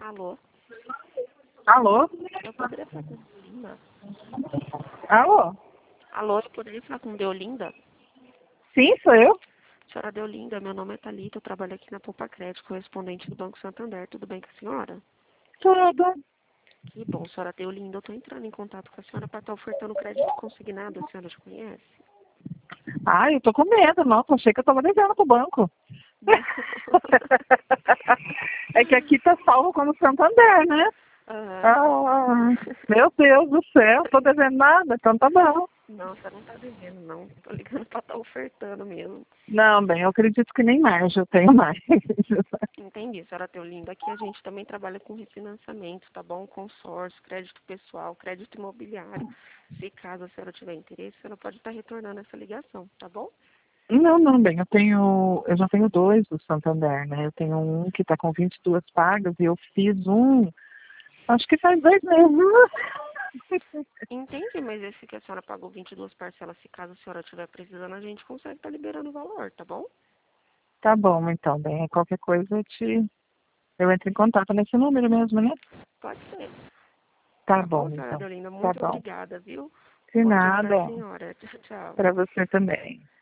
Alô? Alô? Eu poderia falar com Deolinda? Alô? Alô, eu poderia falar com Deolinda? Sim, sou eu. Senhora Deolinda, meu nome é Thalita, eu trabalho aqui na Poupa Crédito, correspondente do Banco Santander. Tudo bem com a senhora? Tudo. Que bom, senhora Deolinda, eu estou entrando em contato com a senhora para estar ofertando crédito consignado. A senhora já conhece? Ai, eu tô com medo, nossa, achei que eu tava devendo pro banco. É que aqui tá salvo como Santander, né? Ah, meu Deus do céu, tô devendo nada, então tá bom. Não, você não está devendo, não. Tô ligando para estar ofertando mesmo. Não, bem, eu acredito que nem mais, eu tenho mais. Entendi, senhora Deolinda. Aqui a gente também trabalha com refinanciamento, tá bom? Consórcio, crédito pessoal, crédito imobiliário. Se caso a senhora tiver interesse, ela pode estar retornando essa ligação, tá bom? Não, bem, eu já tenho dois do Santander, né? Eu tenho um que tá com 22 pagas e eu fiz um, acho que faz 2 meses. Entendi, mas esse que a senhora pagou 22 parcelas, se caso a senhora estiver precisando, a gente consegue estar liberando o valor, tá bom? Tá bom, então, bem, qualquer coisa eu entro em contato nesse número mesmo, né? Pode ser. Tá Tá bom, bom, senhora então. Deolinda? Tá Muito bom. obrigada, viu? De Bom dia pra nada. senhora. Tchau, tchau. Para você também.